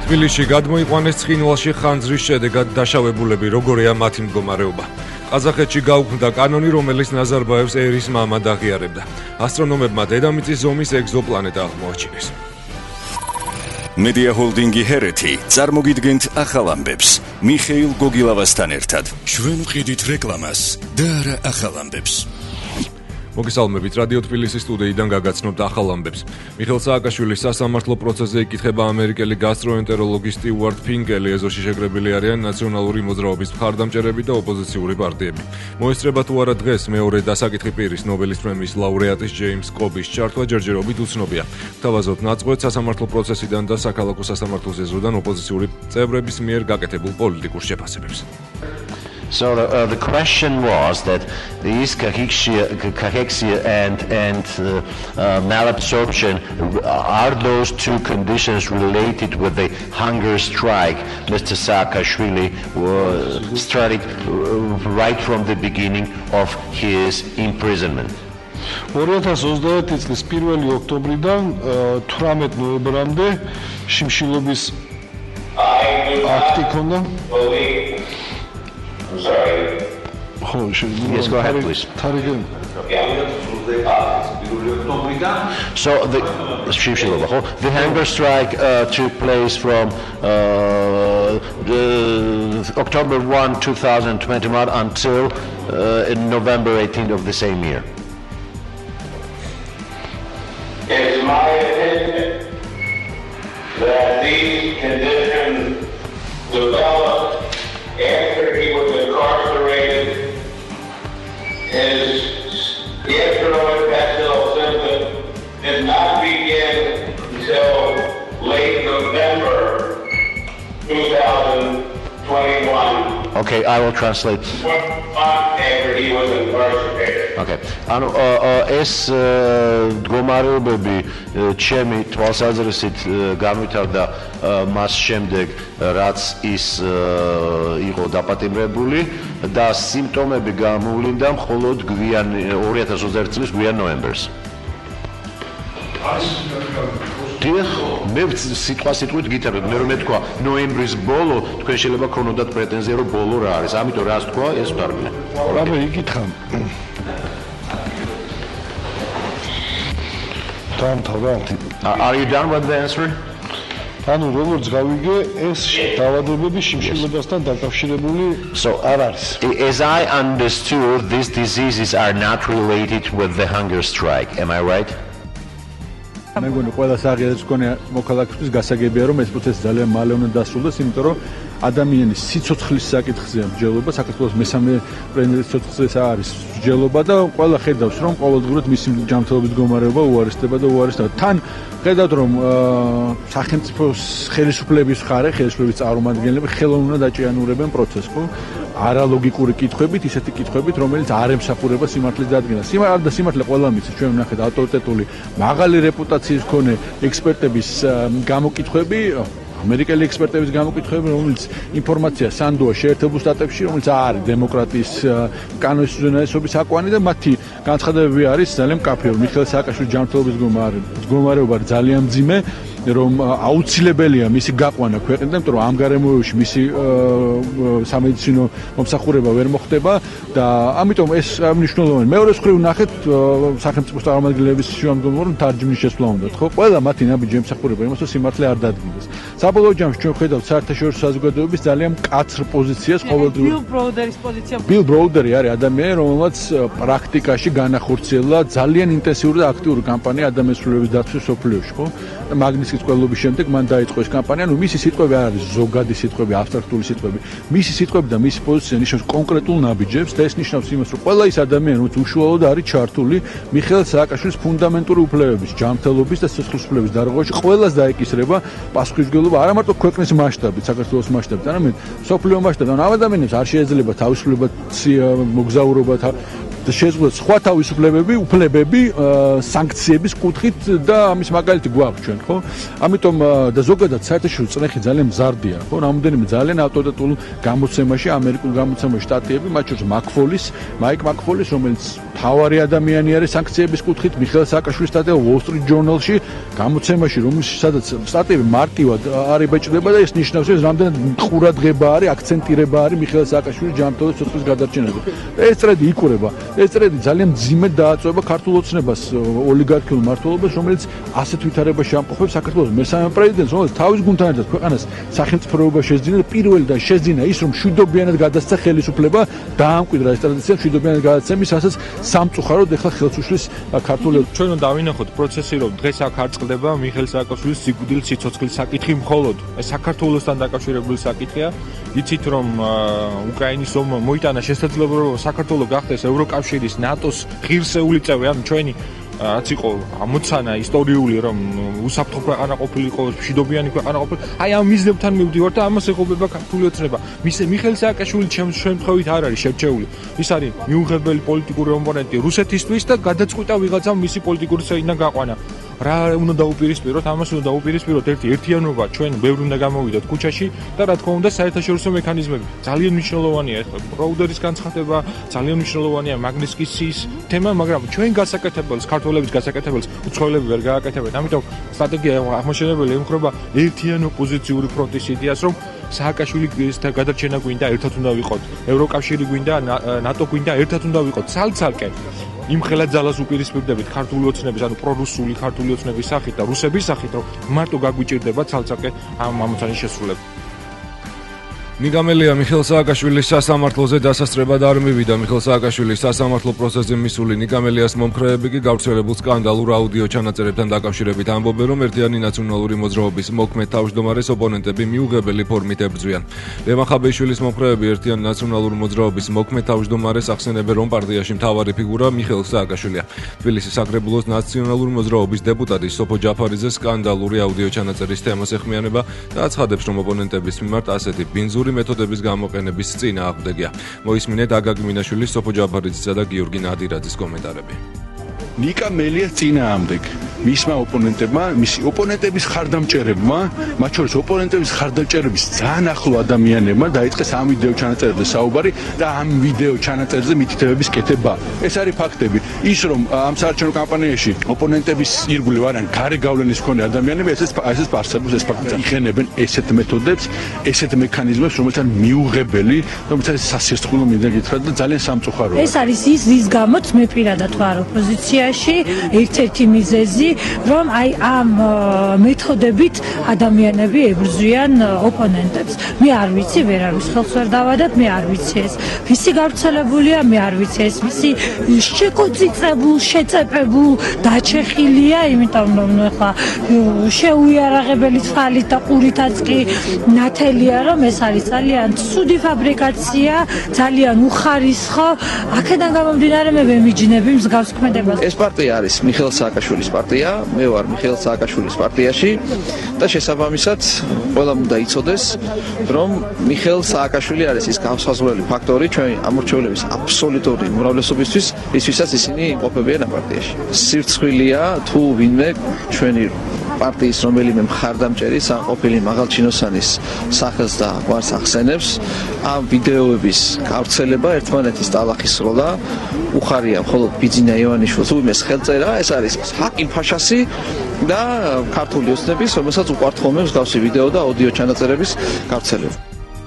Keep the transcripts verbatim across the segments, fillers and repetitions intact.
თბილისში გადმოიყვანეს ცხინვალში ხანძრის შედეგად დაშავებულები, როგორია მათი მდგომარეობა. ყაზახეთში გაუქმდა კანონი, რომელიც ნაზარბაევს ერის მამად აღიარებდა. ასტრონომებმა დედამიწის ზომის ეგზოპლანეტა აღმოაჩინეს. Media Holdingi Hereti წარმოგიდგენთ ახალ ამბებს. მიხეილ გოგილავასთან ერთად. ჩვენ ვყიდით რეკლამას და არა ახალ ამბებს. მოგესალმებით, რადიო თბილისის სტუდიიდან გაგაცნობთ ახალ ამბებს. მიხეილ სააკაშვილის სასამართლო პროცესზე იკითხება ამერიკელი გასტროენტეროლოგი სტიუარტ ფინკელი, ეზოში შეკრებილი არიან ნაციონალური მოძრაობის მხარდამჭერები და ოპოზიციური პარტიები. მოესწრება თუ არა დღეს მეორე დასაკითხი პირის ნობელის პრემიის ლაურეატის ჯეიმს კობის ჩართვა ჯერჯერობით უცნობია. თავაზობთ ნაწყვეტ სასამართლო პროცესიდან და საქალაქო სასამართლოს ეზოდან ოპოზიციური წევრების მიერ გაკეთებულ პოლიტიკურ შეფასებებს. So the, uh, the question was that these cachexia, cachexia and, and uh, uh, malabsorption, are those two conditions related with the hunger strike Mister Saakashvili uh, started uh, right from the beginning of his imprisonment? ორი ათას ოცდაერთი წლის პირველი ოქტომბრიდან თვრამეტ ნოემბრამდე შიმშილობის აქტი ქონდა. I'm sorry. Oh, yes, go ahead, please. So the the hunger strike uh, took place from uh, the October first, two thousand twenty-one until uh, in November eighteenth of the same year. It's my opinion that these conditions developed after he was incarcerated. His gastrointestinal symptoms did not begin until late November twenty twenty-one. Okay, I will translate. One month after he was incarcerated. Okay. ანუ ეს მდგომარეობები ჩემი თვალსაზრისით განვითარდა მას შემდეგ, რაც ის იყო დაპატიმრებული და სიმპტომები გამოვლინდა მხოლოდ გვიან ორი ათას ოცდაერთი წლის გვიან ნოემბერს. დიახ, მე სიტყვა სიტყვით გითხრათ, მე რომ მეთქვა ნოემბრის ბოლო, თქვენ შეიძლება ქონოდათ პრეტენზია, რომ ბოლო რა არის. ამიტომ რას თქვა, ეს ვთარგმნე. რაბე იკითხა. Are you done with the answer? ანუ როგორც გავიგე, ეს დაავადებები შიმშილობასთან დაკავშირებული არ არის. As I understood, these diseases are not related with the hunger strike. Am I right? მე მგონი ყველა საღიარებს მქონე მოქალაქისთვის გასაგებია, რომ ეს პროცესი ძალიან მალე უნდა დასრულდეს, იმიტომ რომ ადამიანის სიცოცხლის საკითხზეა მსჯელობა, საქართველოს მესამე პრემიერის სიცოცხლეს არის მსჯელობა და ყველა ხედავს, რომ ყოველდღურად მისი ჯანმრთელობის მდგომარეობა უარესდება და უარესდება. თან ხედავთ, რომ სახელმწიფოს ხელისუფლების მხარე, ხელისუფლების წარმომადგენლები ხელოვნურად აჭიანურებენ პროცესს, ხო? არალოგიკური კითხვებით, ისეთი კითხვებით, რომელიც არ ემსახურება სიმართლის დადგენას. სიმართლე და სიმართლე ყველა მის ჩვენ ვნახეთ ავტორიტეტული, მაღალი რეპუტაციის მქონე ექსპერტების გამოკითხვები, ამერიკელი ექსპერტების გამოკითხვები, რომელიც ინფორმაცია სანდოა შეერთებულ შტატებში, რომელიც არის დემოკრატიის კანონის უზენაესობის აკვანი და მათი განცხადებები არის ძალიან მკაფიო. მიხეილ სააკაშვილის ჯანმრთელობის მდგომარეობა ძალიან მძიმე, რომ აუცილებელია მისი გაყვანა ქვეყნიდან, იმიტომ რომ ამ გარემოებში მისი სამედიცინო მომსახურება ვერ მოხდება და ამიტომ ეს მნიშვნელოვანია. მეორე მხრივ ნახეთ სახელმწიფო წარმომადგენლების შემდგომლობამ თარჯიმნის შესვლა უნდათ, ხო? ყველა მათი ნაბიჯი ემსახურება იმას, რომ სიმართლე არ დადგინდეს. საბოლოო ჯამში ჩვენ ხედავთ საერთაშორისო საზოგადოების ძალიან მკაცრ პოზიციას ყოველდღიურად. ბილ ბროუდერის პოზიცია. ბილ ბროუდერი არის ადამიანი, რომელმაც პრაქტიკაში განახორციელა ძალიან ინტენსიური და აქტიური კამპანია ადამიანის სრულების დაცვის სოფლიოში, ხო? მაგნისკის ყველობის შემდეგ მან დაიწყო ეს კამპანია. ნუ მისი სიტყვები არ არის ზოგადი სიტყვები, აბსტრაქტული სიტყვები. მისი სიტყვები და მისი პოზიცია ნიშნავს კონკრეტულ ნაბიჯებს და ეს ნიშნავს იმას, რომ ყველა ის ადამიანი, რომელიც უშუალოდ არის ჩართული მიხეილ სააკაშვილის ფუნდამენტური უფლებების, ჯანმრთელობის და სიცოცხლის უფლებების დარღვევაში, ყველას დაეკისრება პასუხისმგებლობა არა მარტო ქვეყნის მასშტაბით, საქართველოს მასშტაბით, არამედ სოფლიო მასშტაბით. ამ ადამიანებს არ შეიძლება თავისუფლება მოგზაურობა შეზღუდვა სხვა თავისუფლებები, უფლებები სანქციების კუთხით და ამის მაგალითი გვაქვს ჩვენ, ხო? ამიტომ და ზოგადად საერთაშორისო წრეხი ძალიან მზარდია, ხო? რამოდენიმე ძალიან ავტორიტეტულ გამოცემაში, ამერიკულ გამოცემაში სტატიები, მათ შორის მაკფოლის, მაიკ მაკფოლის, რომელიც თავარი ადამიანი არის სანქციების კუთხით, მიხეილ სააკაშვილის სტატია Wall Street Journal-ში, გამოცემაში, რომელიც სადაც სტატიები მარტივად არ იბეჭდება და ეს ნიშნავს, რომ რამდენად ყურადღება არის, აქცენტირება არის მიხეილ სააკაშვილის ჯანმრთელობის ცოცხლის გადარჩენაზე. ეს ტრენდი იკურება. ეს ტრენდი ძალიან მძიმედ დააწვევა ქართულ ოცნებას, ოლიგარქიულ მმართველობას, რომელიც ასეთ ვითარებაში ამყოფებს საქართველოს მესამე პრეზიდენტს, რომელიც თავის გუნდთან ერთად ქვეყანას სახელმწიფოობა შეძინა და პირველი და შეძინა ის, რომ მშვიდობიანად გადასცა ხელისუფლება, დაამკვიდრა ეს ტრადიცია მშვიდობიანად გადაცემის, რასაც სამწუხაროდ ეხლა ხელს უშლის ქართული. ჩვენ უნდა დავინახოთ პროცესი, რომ დღეს აქ არ წყდება მიხეილ სააკაშვილის სიკვდილის სიცოცხლის საკითხი მხოლოდ. ეს საქართველოსთან დაკავშირებული საკითხია. იცით რომ უკრაინის ომმა მოიტანა შესაძლებლობა რომ საქართველოს გახდეს ევროკავშირის, ნატოს ღირსეული წევრი, ანუ ჩვენი რაც იყო ამოცანა ისტორიული რომ უსაფრთხო ქვეყანა ყოფილიყო, მშვიდობიანი ქვეყანა ყოფილიყო. აი ამ მიზნებთან მივდივართ და ამას ეხობება ქართული ოცნება. მის მიხეილ სააკაშვილი შემთხვევით არ არის შერჩეული. ის არის მიუღებელი პოლიტიკური ოპონენტი რუსეთისთვის და გადაწყვიტა ვიღაცამ მისი პოლიტიკური წინა გაყვანა. რა უნდა დაუპირისპიროთ, ამას უნდა დაუპირისპიროთ ერთი ერთიანობა, ჩვენ ბევრი უნდა გამოვიდოთ ქუჩაში და რა თქმა უნდა საერთაშორისო მექანიზმები. ძალიან მნიშვნელოვანია ეს პროუდერის განცხადება, ძალიან მნიშვნელოვანია მაგნიტსკის თემა, მაგრამ ჩვენ გასაკეთებელს, ქართველების გასაკეთებელს უცხოელები ვერ გააკეთებენ. ამიტომ სტრატეგია აღმოჩენებელი ემხრობა ერთიან ოპოზიციური ფრონტის იდეას, რომ სააკაშვილის გადარჩენა გვინდა, ერთად უნდა ვიყოთ. ევროკავშირი გვინდა, ნატო გვინდა, ერთად უნდა ვიყოთ. ცალ-ცალკე იმ ხელად ძალას უპირისპირდებით ქართული ოცნების, ანუ პრორუსული ქართული ოცნების სახით და რუსების სახით, რომ მარტო გაგვიჭირდება ცალ-ცალკე ამ ამოცანის შესრულება. ნიგამელია მიხეილ სააკაშვილის სასამართლოზე დასასწრებად არ მივიდა. მიხეილ სააკაშვილის სასამართლო პროცესზე მისული ნიგამელიას მომხრეები კი გავრცელებულ სკანდალურ აუდიო ჩანაწერებთან დაკავშირებით ამბობენ, რომ ერთიანი ნაციონალური მოძრაობის მოქმედ თავმჯდომარეს ოპონენტები მიუღებელი ფორმით ებრძვიან. ლევან ხაბეიშვილის მომხრეები ერთიანი ნაციონალური მოძრაობის მოქმედ თავმჯდომარეს ახსენებენ, რომ პარტიაში მთავარი ფიგურა მიხეილ სააკაშვილია. თბილისის საკრებულოს ნაციონალური მოძრაობის დეპუტატი სოფო ჯაფარიძე სკანდალური აუდიო ჩანაწერის თემას ეხმიანება და აცხადებს, რომ ოპონენტების მიმართ ასეთი ბინზური მეთოდების გამოყენების წინააღმდეგია. მოისმინეთ აგაგ მინაშვილის, სოფო ჯაფარიძისა და გიორგი ნადირაძის კომენტარები. ნიკა მელიას წინააღმდეგ მისმა ოპონენტებმა, მისი ოპონენტების ხარდამჭერებმა, მათ შორის ოპონენტების ხარდამჭერების ძალიან ახლო ადამიანებმა დაიწყეს ამ ვიდეო ჩანაწერებზე საუბარი და ამ ვიდეო ჩანაწერზე მითითებების კეთება. ეს არის ფაქტები. ის რომ ამ საარჩევნო კამპანიაში ოპონენტების ირგვლივ არიან გარე გავლენის მქონე ადამიანები, ესეც ესეც არსებობს, ეს ფაქტი იხენებენ ესეთ მეთოდებს, ესეთ მექანიზმებს, რომელიც არის მიუღებელი, რომელიც არის სასიასრულო მინდა გითხრათ და ძალიან სამწუხაროა. ეს არის ის რის გამოც მე პირადად ვარ ოპოზიციაში, ერთ-ერთი მიზეზი, რომ აი ამ მეთოდებით ადამიანები ებრძვიან ოპონენტებს. მე არ ვიცი, ვერ არის ხელს ვერ დავადებ, მე არ ვიცი ეს. ვისი გავრცელებულია, მე არ ვიცი ეს. ვისი შეკოწიწებულ, შეწეპებულ, დაჩეხილია, იმიტომ რომ ახლა შეუიარაღებელი წყალით და ყურითაც კი ნათელია, რომ ეს არის ძალიან ცუდი ფაბრიკაცია, ძალიან უხარისხო. აქედან გამომდინარე მე ვემიჯნები მსგავს ქმედებას. ეს პარტია არის მიხეილ სააკაშვილის პარტია, მე ვარ მიხეილ სააკაშვილის პარტიაში და შესაბამისად ყველამ უნდა იცოდეს, რომ მიხეილ სააკაშვილი არის ის განსაზღვრელი ფაქტორი ჩვენი ამორჩევლების აბსოლუტური უმრავლესობისთვის, ისვისაც ისინი იმყოფებიან ამ პარტიაში. სირცხვილია თუ ვინმე ჩვენი პარტიის რომელიმე მხარდამჭერის ან ყოფილი მაღალჩინოსანის სახელს და გვარს ახსენებს, ამ ვიდეოების გავრცელება ერთმანეთის ტალახისროლა უხარია მხოლოდ ბიძინა ივანიშვილს უიმეს ხელწერა, ეს არის ჰაკიმ ფაშასი და ქართული ოცნების, რომელსაც უყვართ ხოლმე მსგავსი ვიდეო და აუდიო ჩანაწერების გავრცელება.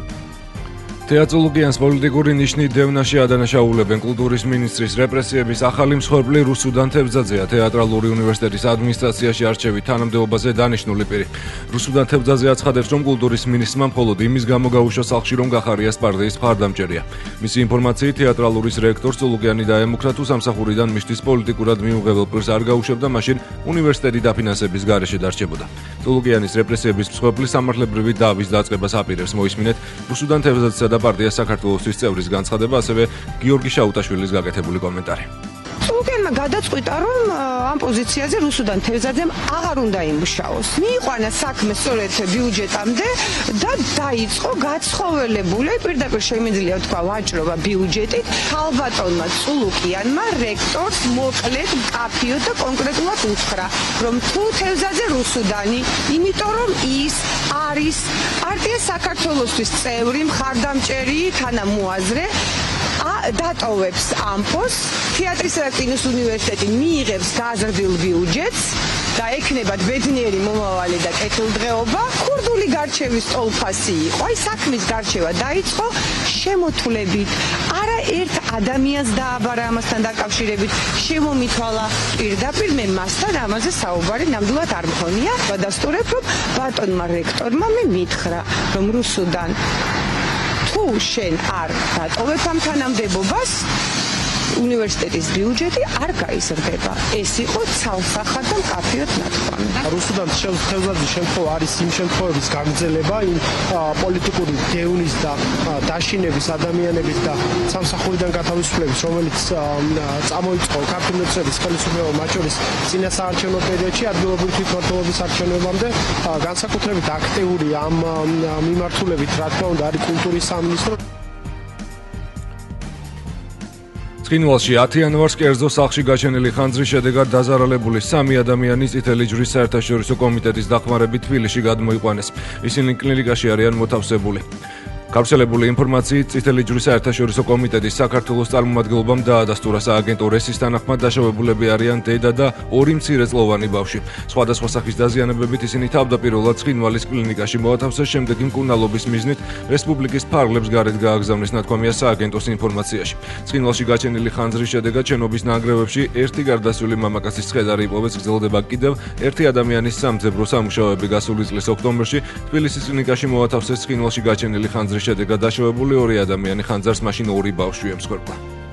თეატროლოგიანს პოლიტიკური ნიშნით დევნაში ადანაშაულებენ. კულტურის მინისტრის რეპრესიების ახალი მსხვერპლი რუსუდან თევძაძეა. თეატრალური უნივერსიტეტის ადმინისტრაციაში არჩევით თანამდებობაზე დანიშნული პირი. რუსუდან თევძაძე აცხადებს, რომ კულტურის მინისტრმა მხოლოდ იმის გამო გაუშვა სახლში, რომ გახარიას პარტიის მხარდამჭერია. მისი ინფორმაციით თეატრალურის რექტორ წულუგიანი დაემუქრა, თუ სამსახურიდან მისთვის პოლიტიკურად მიუღებელ პირს არ გაუშვებდა, მაშინ უნივერსიტეტი დაფინანსების გარეშე დარჩებოდა. წულუგიანის რეპრესიების მსხვერპლი სამართლებრივი დავის დაწყებას აპირებს. მოისმინეთ რუსუდან თევძაძესა და პარტია საქართველოსთვის წევრის განცხადება, ასევე გიორგი შაუტაშვილის გაკეთებული კომენტარი. ულუკიანმა გადაწყვიტა, რომ ამ პოზიციაზე რუსუდან თევზაძემ აღარ უნდა იმუშაოს. მიიყვანა საქმე სწორედ ბიუჯეტამდე და დაიწყო გაცხოველებული, პირდაპირ შემიძლია თქვა ვაჭრობა ბიუჯეტით, ქალბატონმა წულუკიანმა რექტორს მოკლედ მკაფიოდ და კონკრეტულად უთხრა, რომ თუ თევზაძე რუსუდანი, იმიტომ რომ ის არის პარტია საქართველოსთვის წევრი, მხარდამჭერი, თანამოაზრე, დატოვებს ამ პოსტს, თეატრისა და კინოს უნივერსიტეტი მიიღებს გაზრდილ ბიუჯეტს და ექნებათ ბედნიერი მომავალი და კეთილდღეობა, ქურდული გარჩევის ტოლფასი იყო, აი საქმის გარჩევა დაიწყო შემოთვლებით, არა ერთ ადამიანს დააბარა ამასთან დაკავშირებით, შემომითვალა პირდაპირ, მე მასთან ამაზე საუბარი ნამდვილად არ მქონია, ვადასტურებ, რომ ბატონმა რექტორმა მე მითხრა, რომ რუსუდან თუ შენ არ დატოვებ ამ თანამდებობას, უნივერსიტეტის ბიუჯეტი არ გაიზრდება. ეს იყო ცალსახად და მკაფიოდ ნათქვამი. რუსუდან თევზაძის შემთხვევა არის იმ შემთხვევების გაგრძელება, იმ პოლიტიკური დევნის და დაშინების ადამიანების და სამსახურიდან გათავისუფლების, რომელიც წამოიწყო ქართული მეცნიერების ხელისუფლება, მათ შორის წინასაარჩევნო პერიოდში ადგილობრივი თვითმმართველობის არჩევნებამდე, განსაკუთრებით აქტიური ამ მიმართულებით, რა თქმა უნდა, არის კულტურის სამინისტრო. ცხინვალში ათი იანვარს კერძო სახლში გაჩენილი ხანძრის შედეგად დაზარალებული სამი ადამიანი წითელი ჯვრის საერთაშორისო კომიტეტის დახმარებით თბილისში გადმოიყვანეს. ისინი კლინიკაში არიან მოთავსებული. გავრცელებული ინფორმაციით წითელი ჯვრის საერთაშორისო კომიტეტის საქართველოს წარმომადგენლობამ დაადასტურა სააგენტო რესის თანახმად დაშავებულები არიან დედა და ორი მცირეწლოვანი ბავშვი. სხვადასხვა სახის დაზიანებებით ისინი თავდაპირველად ცხინვალის კლინიკაში მოათავსეს, შემდეგ მკურნალობის მიზნით რესპუბლიკის ფარგლებს გარეთ გააგზავნეს, ნათქვამია სააგენტოს ინფორმაციაში. ცხინვალში გაჩენილი ხანძრის შედეგად შენობის ნანგრევებში ერთი გარდაცვლილი მამაკაცის ცხედარი იპოვეს, გრძელდება კიდევ ერთი ადამიანის სამძებრო სამუშაოები გასული წლის ოქტომბერში თბილისის კლინიკაში მოათავსეს. ცხინვალში გაჩენილი ხანძრის შედეგად დაშავებული ორი ადამიანი ხანძარს მაშინ ორი ბავშვი ემსხვერპლა.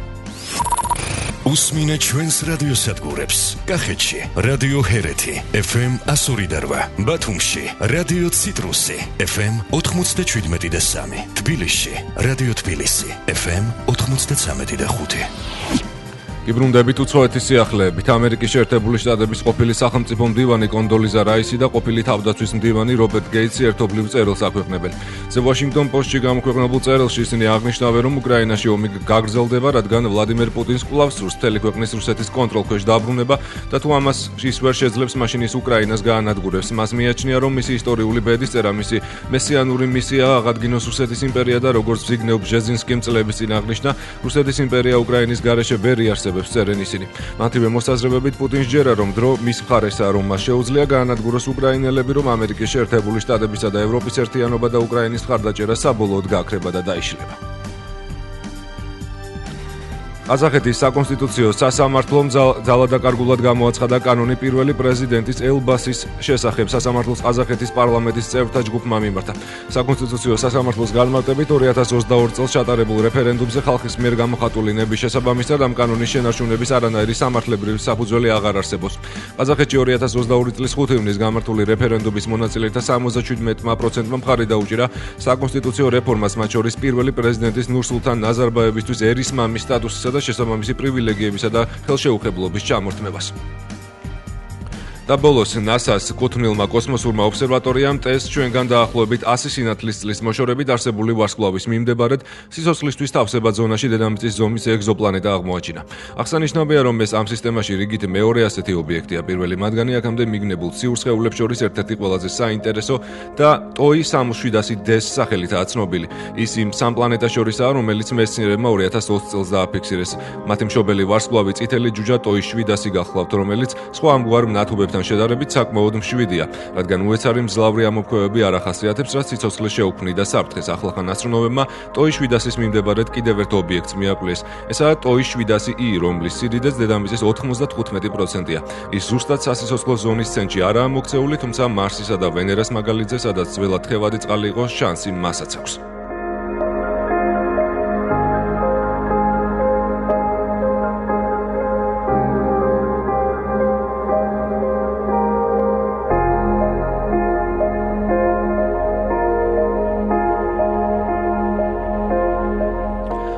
უსმინე ჩვენს რადიოსადგურებს. კახეთში რადიო ჰერეთი ეფ ემ εκατო ორი და რვა, ბათუმში რადიო ციტრუსი ეფ ემ ოთხმოცდაშვიდმეტი და სამი, თბილისში რადიო თბილისი ეფ ემ ოთხმოცდაცამეტი და ხუთი. იბრუნდებით უცხოეთის სიახლეებით. ამერიკის შეერთებული შტატების ყოფილი სახელმწიფო მდივანი კონდოლიზა რაისი და ყოფილი თავდაცვის მდივანი რობერტ გეიტსი ერთობლივ წერილს აქვეყნებენ. The Washington Post-ში გამოქვეყნებულ წერილში ისინი აღნიშნავენ, რომ უკრაინაში ომი გაგრძელდება, რადგან ვლადიმერ პუტინს კვლავ სურს მთელი ქვეყნის რუსეთის კონტროლქვეშ დაბრუნება და თუ ამას ის ვერ შეძლებს, მაშინ ის უკრაინას გაანადგურებს. მას მიაჩნია, რომ მისი ისტორიული ბედისწერა, მისი მესიანური მისია აღადგინოს რუსეთის იმპერია და როგორც ზიგნევ ბჟეზინსკიმ წლების წინ აღნიშნა, რუსეთის იმპერია უკრაინის გარეშე ვერ იარსებებს. წერენ ისინი. მათივე მოსაზრებებით პუტინს ჯერა რომ დრო მის მხარესაა, რომ მას შეუძლია გაანადგუროს უკრაინელები, რომ ამერიკის შეერთებული შტატებისა და ევროპის ერთიანობა და უკრაინის მხარდაჭერა საბოლოოდ გააქრება და დაიშლება. ყაზახეთის საკონსტიტუციო სასამართლომ ძალადაკარგულად გამოაცხადა კანონი პირველი პრეზიდენტის ელბასის შესახებ. სასამართლოს ყაზახეთის პარლამენტის წევრთა ჯგუფმა მიმართა. საკონსტიტუციო სასამართლოს განმარტებით ორი ათას ოცდაორი წელს ჩატარებულ რეფერენდუმზე ხალხის მიერ გამოხატული ნების შესაბამისად ამ კანონის შენარჩუნების არანაირი სამართლებრივი საფუძველი აღარ არსებობს. ყაზახეთში ორი ათას ოცდაორი წლის ხუთი ივნის გამართული რეფერენდუმის მონაწილეთა სამოცდაშვიდმეტი პროცენტმა მხარი დაუჭირა საკონსტიტუციო რეფორმას, მათ შორის პირველი პრეზიდენტის ნურსულთან ნაზარბაევისთვის ერის მამის სტატუსისა და შესაბამისი პრივილეგიებისა და ხელშეუხებლობის ჩამორთმებას. და ბოლოს ნასას კუთვნილმა კოსმოსურმა ობსერვატორიამ ტესტ ჩვენგან დაახლოებით ასი სინათლის წლის მოშორებით არსებული ვარსკვლავის მიმდებარედ სიცოცხლისთვის თავსებად ზონაში დედამიწის ზომის ეგზოპლანეტა აღმოაჩინა. აღსანიშნავია, რომ ეს ამ სისტემაში რიგით მეორე ასეთი ობიექტია. პირველი მათგანი აქამდე მიგნებულ ციურ სხეულებს შორის ერთ-ერთი ყველაზე საინტერესო და ტოი სამოცდაშვიდასი დე-ს სახელითაა ცნობილი. ის იმ სამ პლანეტას შორისაა, რომელიც მეცნიერებმა ორი ათას ოცი წელს დააფიქსირეს. მათი მშობელი ვარსკვლავი წითელი ჯუჯა ტოი შვიდასი გახლავთ, რომელიც სხვა ამგვარ ნათობებთან შედარებით საკმაოდ მშვიდია, რადგან უეცარი მძლავრი ამოფრქვევები არ ახასიათებს, რაც სიცოცხლეს შეუქმნიდა საფრთხეს. ახლახან ასტრონომებმა ტოი შვიდასის მიმდებარედ კიდევ ერთ ობიექტს მიაკვლეს. ესაა ტოი შვიდასი ი, რომლის სიდიდეც დედამიწის ოთხმოცდათხუთმეტი პროცენტია. ის ზუსტად სასიცოცხლო ზონის ცენტრში არაა მოქცეული, თუმცა მარსისა და ვენერას მაგალითზე, სადაც ძველად თხევადი წყალი იყოს, შანსი მასაც აქვს.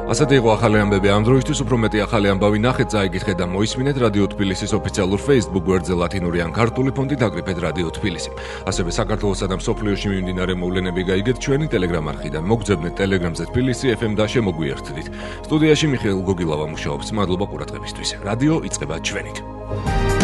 ასეთი იყო ახალი ამბები ამ დროისთვის, უფრო მეტი ახალი ამბავი ნახეთ, წაიგითხეთ და მოისმინეთ რადიო თბილისის ოფიციალურ Facebook გვერდზე ლათინური ან ქართული ფონტით აკრიფეთ რადიო თბილისი. ასევე საქართველოსა და მსოფლიოში მიმდინარე მოვლენები გაიგეთ ჩვენი Telegram არხიდან. მოგძებნეთ Telegram-ზე თბილისი ეფ ემ და შემოგვიერთდით. სტუდიაში მიხეილ გოგილავა მუშაობს. მადლობა ყურადღებისთვის. რადიო იწყება ჩვენით.